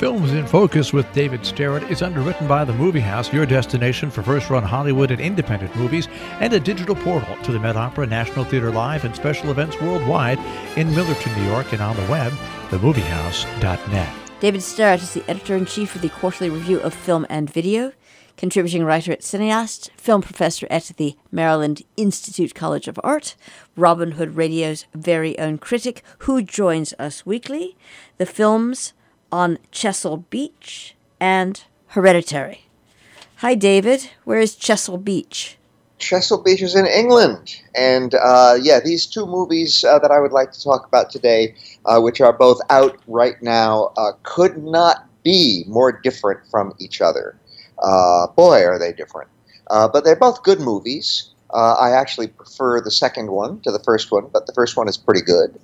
Films in Focus with David Starrett is underwritten by The Movie House, your destination for first-run Hollywood and independent movies, and a digital portal to the Met Opera, National Theatre Live, and special events worldwide in Millerton, New York, and on the web, themoviehouse.net. David Starrett is the editor-in-chief of the Quarterly Review of Film and Video, contributing writer at Cineast, film professor at the Maryland Institute College of Art, Robin Hood Radio's very own critic, who joins us weekly, the films on Chesil Beach and Hereditary. Hi, David. Where is Chesil Beach? Chesil Beach is in England. And these two movies that I would like to talk about today, which are both out right now, could not be more different from each other. Boy, are they different. But they're both good movies. I actually prefer the second one to the first one, but the first one is pretty good.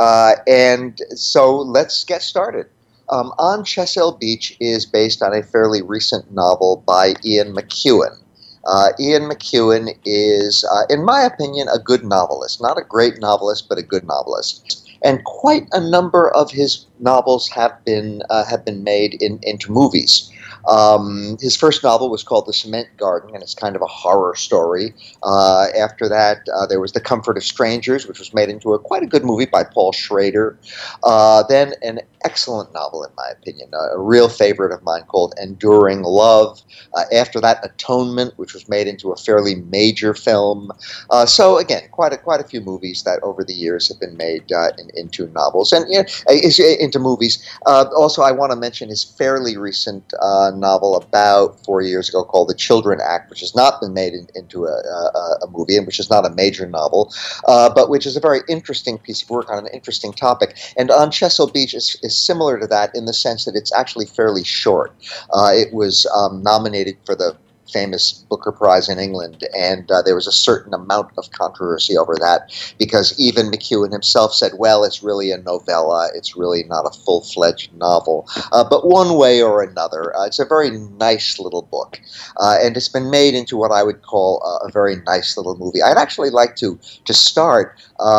And so let's get started. On Chesil Beach is based on a fairly recent novel by Ian McEwan. Ian McEwan is, in my opinion, a good novelist. Not a great novelist, but a good novelist. And quite a number of his novels have been made into movies. His first novel was called The Cement Garden, and it's kind of a horror story. After that, there was The Comfort of Strangers, which was made into quite a good movie by Paul Schrader. Then an excellent novel, in my opinion, a real favorite of mine called Enduring Love. After that, Atonement, which was made into a fairly major film. So again, quite a few movies that over the years have been made into novels and into movies. Also, I want to mention his fairly recent novel about 4 years ago called The Children Act, which has not been made into a movie and which is not a major novel, but which is a very interesting piece of work on an interesting topic. And On Chesil Beach is similar to that in the sense that it's actually fairly short. It was nominated for the famous Booker Prize in England, and there was a certain amount of controversy over that because even McEwan himself said, well, it's really a novella, it's really not a full-fledged novel. But one way or another, it's a very nice little book, and it's been made into what I would call a very nice little movie. I'd actually like to start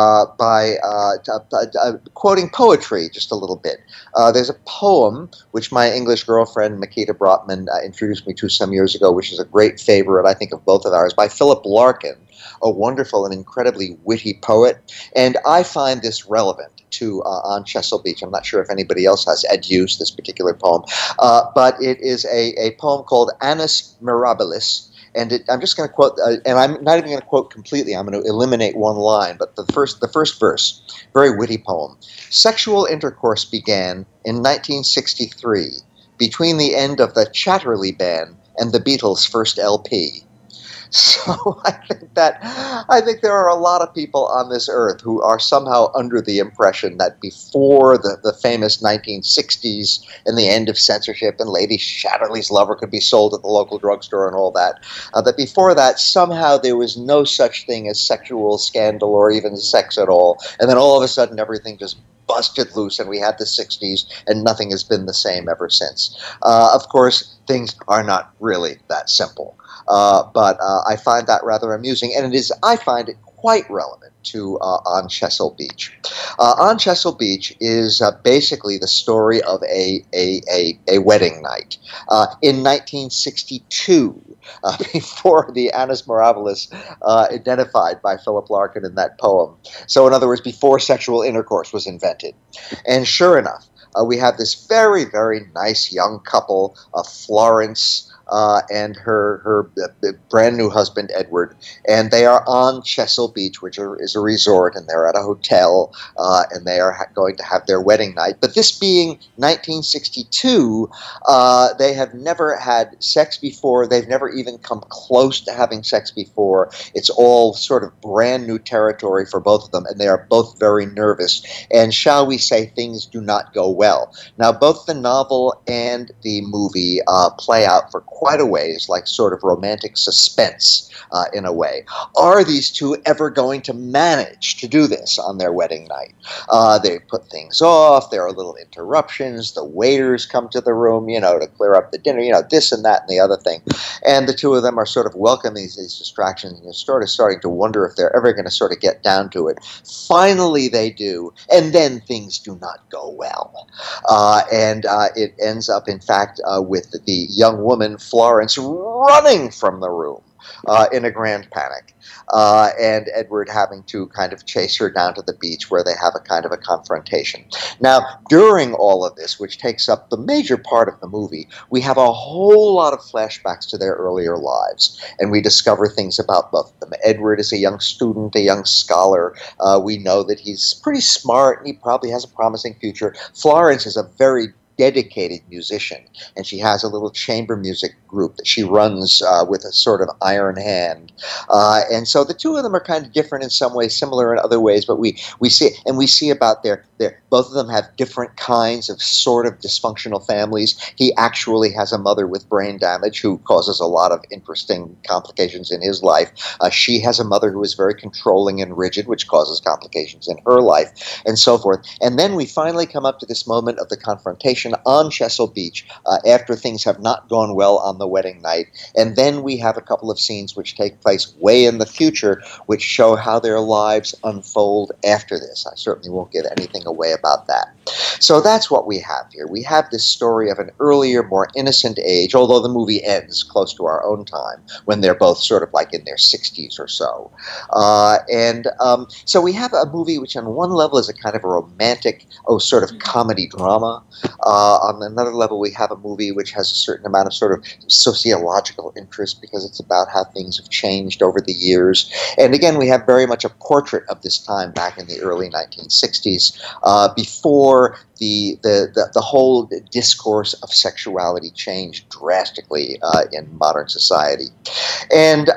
by quoting poetry just a little bit. There's a poem which my English girlfriend, Makita Brotman, introduced me to some years ago, which is a great favorite, I think, of both of ours, by Philip Larkin, a wonderful and incredibly witty poet. And I find this relevant to On Chesil Beach. I'm not sure if anybody else has adduced this particular poem, but it is a poem called Annus Mirabilis. And I'm just going to quote, and I'm not even going to quote completely. I'm going to eliminate one line, but the first verse, very witty poem. Sexual intercourse began in 1963 between the end of the Chatterley Band and the Beatles' first LP. So I think there are a lot of people on this earth who are somehow under the impression that before the famous 1960s and the end of censorship and Lady Chatterley's Lover could be sold at the local drugstore and all that, that before that somehow there was no such thing as sexual scandal or even sex at all. And then all of a sudden everything just busted loose and we had the 60s and nothing has been the same ever since. Of course, things are not really that simple. But I find that rather amusing, and I find it quite relevant to On Chesil Beach. On Chesil Beach is basically the story of a wedding night. In 1962, before the Annus Mirabilis identified by Philip Larkin in that poem. So in other words, before sexual intercourse was invented. And sure enough, we have this very, very nice young couple, Florence and her brand new husband Edward, and they are on Chesil Beach, which is a resort, and they're at a hotel, and they are going to have their wedding night. But this being 1962, they have never had sex before. They've never even come close to having sex before. It's all sort of brand new territory for both of them, and they are both very nervous. And shall we say, things do not go well. Now, both the novel and the movie play out for quite a ways like sort of romantic suspense in a way. Are these two ever going to manage to do this on their wedding night? They put things off. There are little interruptions. The waiters come to the room, to clear up the dinner, this and that and the other thing. And the two of them are sort of welcoming these distractions, and you're sort of starting to wonder if they're ever going to sort of get down to it. Finally, they do, and then things do not go well. And it ends up, in fact, with the young woman, Florence, running from the room in a grand panic. And Edward having to kind of chase her down to the beach where they have a kind of a confrontation. Now, during all of this, which takes up the major part of the movie, we have a whole lot of flashbacks to their earlier lives, and we discover things about both of them. Edward is a young student, a young scholar. We know that he's pretty smart, and he probably has a promising future. Florence is a very dedicated musician, and she has a little chamber music group that she runs with a sort of iron hand. And so the two of them are kind of different in some ways, similar in other ways, but we see about their both of them have different kinds of sort of dysfunctional families. He actually has a mother with brain damage who causes a lot of interesting complications in his life. She has a mother who is very controlling and rigid, which causes complications in her life, and so forth. And then we finally come up to this moment of the confrontation on Chesil Beach after things have not gone well on the wedding night. And then we have a couple of scenes which take place way in the future, which show how their lives unfold after this. I certainly won't give anything away about that. So that's what we have here. We have this story of an earlier, more innocent age, although the movie ends close to our own time, when they're both sort of like in their 60s or so. So we have a movie which on one level is a kind of a romantic, sort of comedy drama. On another level, we have a movie which has a certain amount of sort of sociological interest because it's about how things have changed over the years. And again, we have very much a portrait of this time back in the early 1960s, before the whole discourse of sexuality changed drastically in modern society. And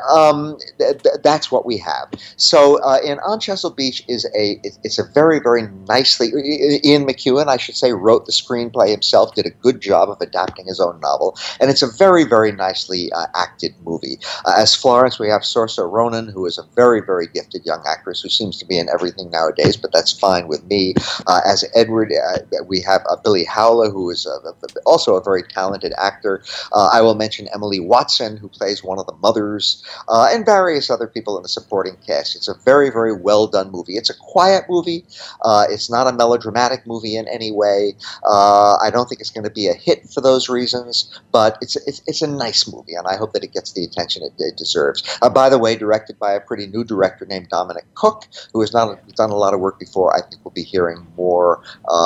that's what we have. So in On Chesil Beach it's a very, very nicely, Ian McEwan, I should say, wrote the screenplay himself, did a good job of adapting his own novel, and it's a very, very nicely acted movie. As Florence, we have Saoirse Ronan, who is a very, very gifted young actress who seems to be in everything nowadays, but that's fine with me. As Edward, we have Billy Howler, who is also a very talented actor. I will mention Emily Watson, who plays one of the mothers, and various other people in the supporting cast. It's a very, very well done movie. It's a quiet movie. It's not a melodramatic movie in any way. I don't think it's going to be a hit for those reasons, but it's a nice movie, and I hope that it gets the attention it deserves. By the way, directed by a pretty new director named Dominic Cook, who has not done a lot of work before. I think we'll be hearing more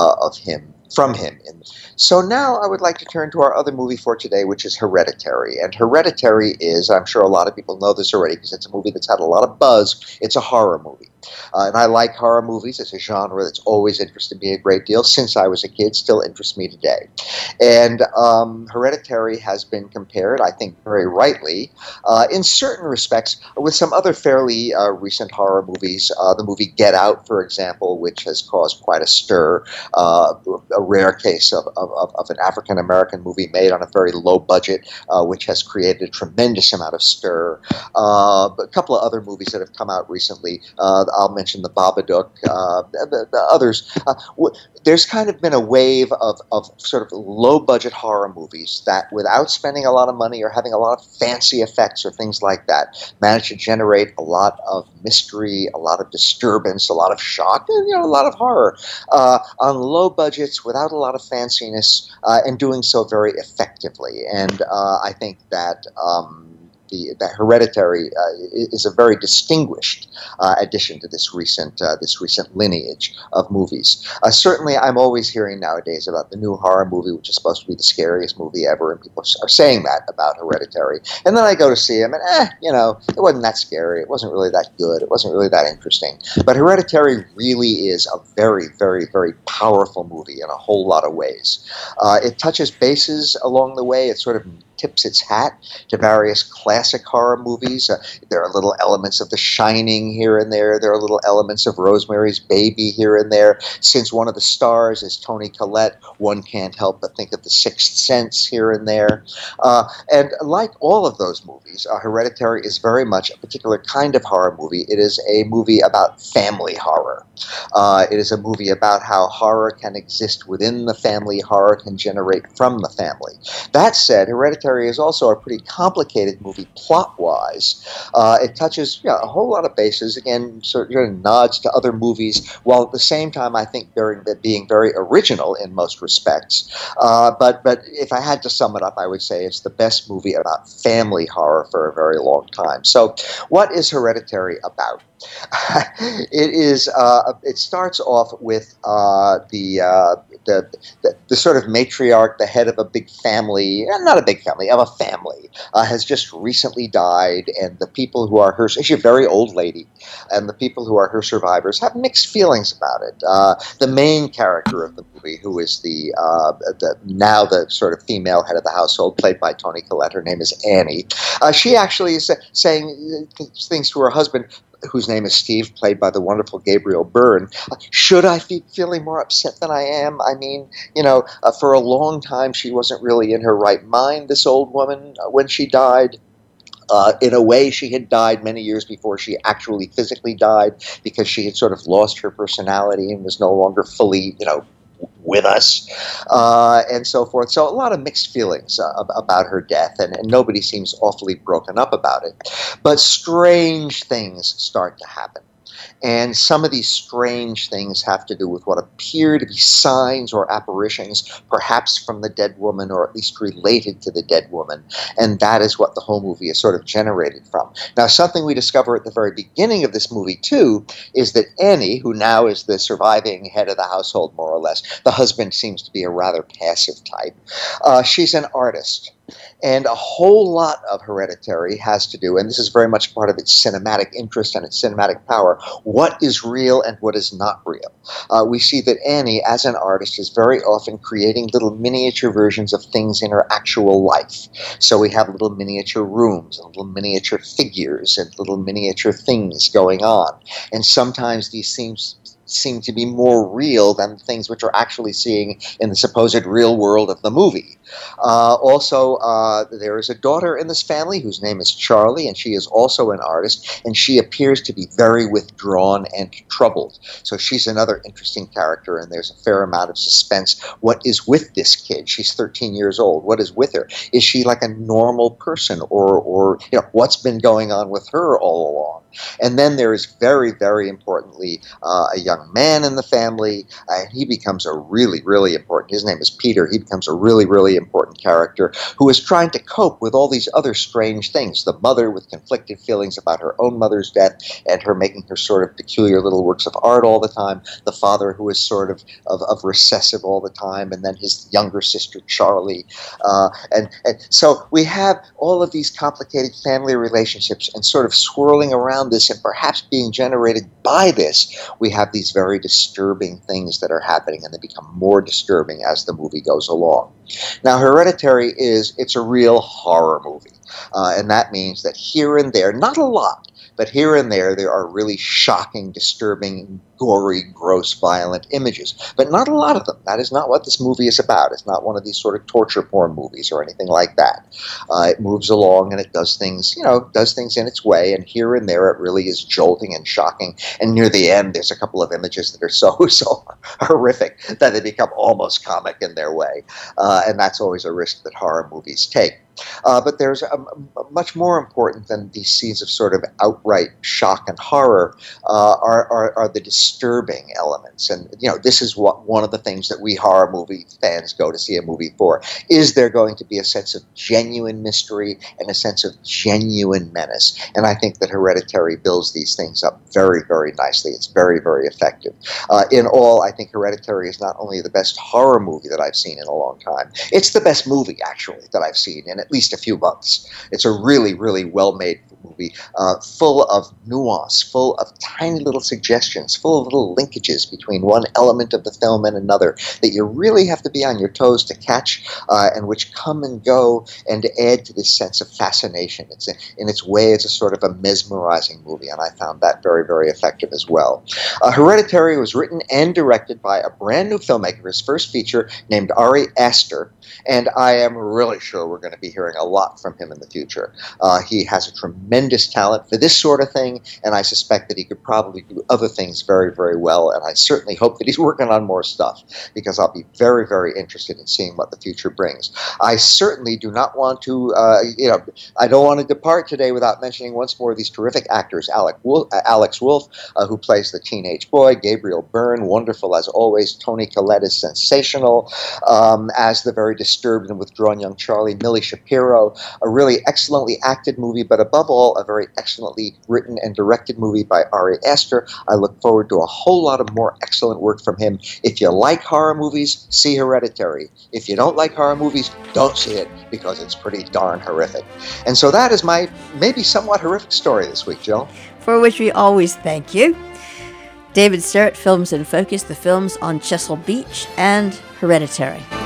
from him. So now I would like to turn to our other movie for today, which is Hereditary. And Hereditary is, I'm sure a lot of people know this already because it's a movie that's had a lot of buzz. It's a horror movie. And I like horror movies. It's a genre that's always interested me a great deal since I was a kid, still interests me today. And Hereditary has been compared, I think very rightly, in certain respects with some other fairly recent horror movies. The movie Get Out, for example, which has caused quite a stir, a rare case of an African-American movie made on a very low budget, which has created a tremendous amount of stir. But a couple of other movies that have come out recently, I'll mention The Babadook, the others. There's kind of been a wave of sort of low-budget horror movies that, without spending a lot of money or having a lot of fancy effects or things like that, manage to generate a lot of mystery, a lot of disturbance, a lot of shock, and a lot of horror on low budgets without a lot of fanciness, and doing so very effectively. And I think that that Hereditary is a very distinguished addition to this recent lineage of movies. Certainly, I'm always hearing nowadays about the new horror movie, which is supposed to be the scariest movie ever, and people are saying that about Hereditary. And then I go to see him, and it wasn't that scary. It wasn't really that good. It wasn't really that interesting. But Hereditary really is a very, very, very powerful movie in a whole lot of ways. It touches bases along the way. It sort of tips its hat to various classic horror movies. There are little elements of The Shining here and there. There are little elements of Rosemary's Baby here and there. Since one of the stars is Toni Collette, one can't help but think of The Sixth Sense here and there. And like all of those movies, Hereditary is very much a particular kind of horror movie. It is a movie about family horror. It is a movie about how horror can exist within the family, horror can generate from the family. That said, Hereditary Hereditary is also a pretty complicated movie plot-wise. It touches a whole lot of bases, again, sort of nods to other movies, while at the same time, I think, being very original in most respects. But if I had to sum it up, I would say it's the best movie about family horror for a very long time. So what is Hereditary about? It starts off with the sort of matriarch, the head of a big family, not a big family, of a family, has just recently died, and the people who are her, she's a very old lady, and the people who are her survivors have mixed feelings about it. The main character of the movie, who is the sort of female head of the household, played by Toni Collette, her name is Annie. She actually is saying things to her husband, whose name is Steve, played by the wonderful Gabriel Byrne. Should I be feeling more upset than I am? I mean, for a long time she wasn't really in her right mind, this old woman, when she died. In a way, she had died many years before she actually physically died, because she had sort of lost her personality and was no longer fully, with us, and so forth. So a lot of mixed feelings about her death, and nobody seems awfully broken up about it. But strange things start to happen. And some of these strange things have to do with what appear to be signs or apparitions, perhaps from the dead woman, or at least related to the dead woman. And that is what the whole movie is sort of generated from. Now, something we discover at the very beginning of this movie, too, is that Annie, who now is the surviving head of the household, more or less, the husband seems to be a rather passive type, she's an artist. And a whole lot of Hereditary has to do, and this is very much part of its cinematic interest and its cinematic power, what is real and what is not real. We see that Annie, as an artist, is very often creating little miniature versions of things in her actual life. So we have little miniature rooms and little miniature figures and little miniature things going on. And sometimes these seem to be more real than things which we're actually seeing in the supposed real world of the movie. Also, there is a daughter in this family whose name is Charlie, and she is also an artist, and she appears to be very withdrawn and troubled. So she's another interesting character, and there's a fair amount of suspense. What is with this kid? She's 13 years old. What is with her? Is she like a normal person, or what's been going on with her all along? And then there is very, very importantly a young man in the family, and he becomes a really, really important, his name is Peter, he becomes a really, really important character who is trying to cope with all these other strange things. The mother with conflicted feelings about her own mother's death and her making her sort of peculiar little works of art all the time. The father who is sort of recessive all the time, and then his younger sister Charlie. And so we have all of these complicated family relationships, and sort of swirling around this and perhaps being generated by this, we have these very disturbing things that are happening, and they become more disturbing as the movie goes along. Now, Hereditary it's a real horror movie, and that means that here and there, not a lot, but here and there are really shocking, disturbing, gory, gross, violent images. But not a lot of them. That is not what this movie is about. It's not one of these sort of torture porn movies or anything like that. It moves along and it does things in its way, and here and there it really is jolting and shocking. And near the end, there's a couple of images that are so horrific that they become almost comic in their way. And that's always a risk that horror movies take. But there's a much more important than these scenes of sort of outright shock and horror are the disturbing elements. And this is one of the things that we horror movie fans go to see a movie for. Is there going to be a sense of genuine mystery and a sense of genuine menace? And I think that Hereditary builds these things up very, very nicely. It's very, very effective. In all, I think Hereditary is not only the best horror movie that I've seen in a long time, it's the best movie, actually, that I've seen in at least a few months. It's a really, really well-made movie, full of nuance, full of tiny little suggestions, full of little linkages between one element of the film and another that you really have to be on your toes to catch, and which come and go and add to this sense of fascination. In its way, it's a sort of a mesmerizing movie, and I found that very, very effective as well. Hereditary was written and directed by a brand new filmmaker, his first feature, named Ari Aster, and I am really sure we're going to be hearing a lot from him in the future. He has a tremendous tremendous talent for this sort of thing, and I suspect that he could probably do other things very, very well, and I certainly hope that he's working on more stuff, because I'll be very, very interested in seeing what the future brings. I certainly do not want to, I don't want to depart today without mentioning once more these terrific actors. Alex Wolff, who plays the teenage boy, Gabriel Byrne, wonderful as always. Toni Collette is sensational as the very disturbed and withdrawn young Charlie. Millie Shapiro, a really excellently acted movie, but above all, a very excellently written and directed movie by Ari Aster. I look forward to a whole lot of more excellent work from him. If you like horror movies, see Hereditary. If you don't like horror movies, don't see it, because it's pretty darn horrific. And so that is my maybe somewhat horrific story this week, Jill. For which we always thank you. David Sterrett, Films in Focus, the films on Chesil Beach and Hereditary.